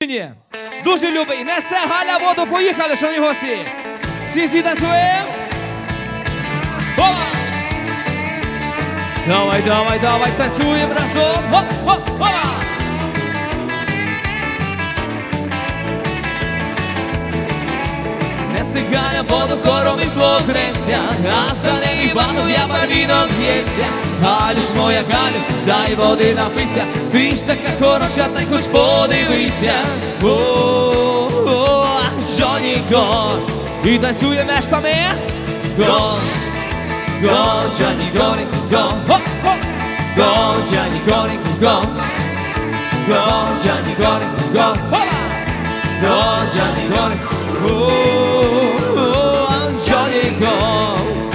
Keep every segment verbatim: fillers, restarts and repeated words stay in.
Ні. Дуже любий. Несе Галя воду. Поїхали, шановні гості. Всі всі танцюємо. Опа! Давай, давай, давай, танцюємо разом. Хоп, хоп, опа! Несе Галя воду, корони зло греться, а за неї Іванов я барвінок б'ється. Галю ж моя Галю, дай води напися, ти ж така хороша, та й хоч подивися. О-о-о, Джоні го, і танцюємо штами. Го, го, Джоні гони, го, го, го, Джоні гони, го, го, Джоні гони, го, го, Джоні гони, Джоні го.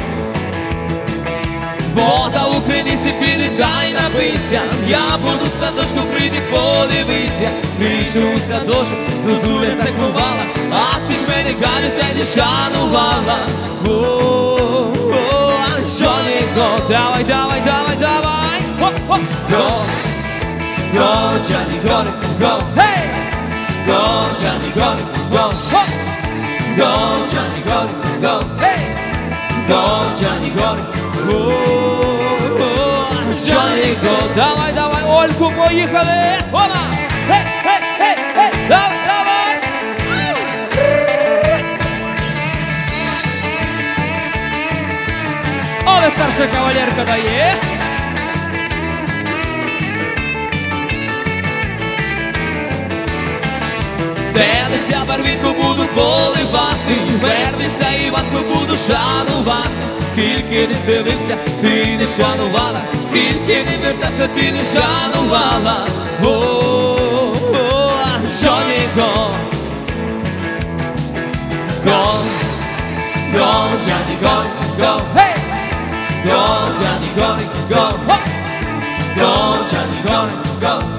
Вода у криниці піде, дай напийся, я буду в садочку, прийди, подивися. Прийшов у садочок, зозуля закувала, а ти ж мене, Галю, та й не шанувала. О-о-о, Джоні го, давай, давай, давай, давай. Го, го, Джоні гони, го, гей! Го, Джоні гони, го, го, Джоні гони, го, гей! Го, Джоні гони, Джоні го, давай, давай, Ольку, поїхали! Опа! Гей, гей, гей, гей, давай, давай! Але старша кавалерка дає! Селися, барвінку буду поливати, вернися, Іванку, буду шанувати. Скільки не стелився, ти не шанувала, скільки не вертався, ти не шанувала. О-о-о, Джоні го, го, го, Джоні го, го, гей! Го, Джоні го, го, го, Джоні го, го.